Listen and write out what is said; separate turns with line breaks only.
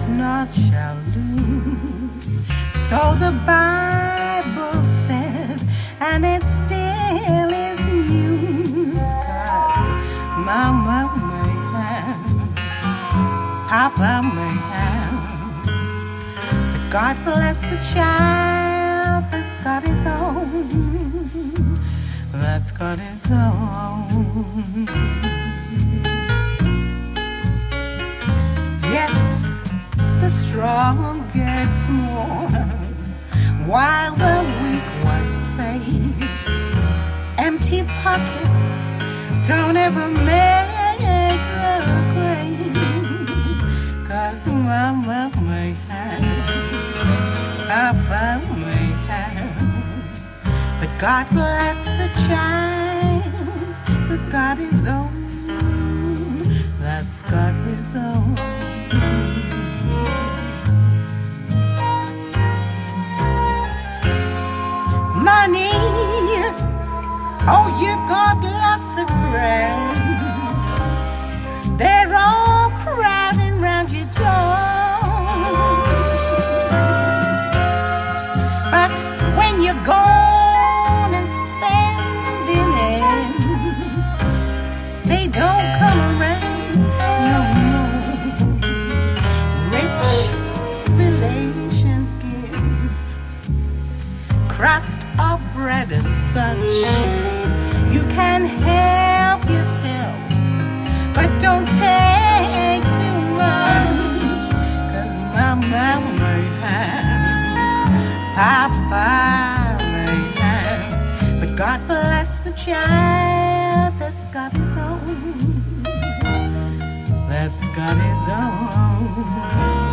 has not shall lose. So the Bible said, and it still is news. 'Cause Mama may have, Papa may have, but God bless the child that's got his own, that's got his own. Yes, the strong gets more while the weak ones fade. Empty pockets don't ever make a grave. 'Cause Mama may have, Papa may have, but God bless the child who's got his own, that's got his own. Money, oh, you've got lots of friends. They're all crowding round your door. But when you're gone and spending ends, they don't come around no more. Rich relations give crust of bread and such. You can help yourself, but don't take too much. 'Cause Mama may have, Papa may have, but God bless the child that's got his own, that's got his own.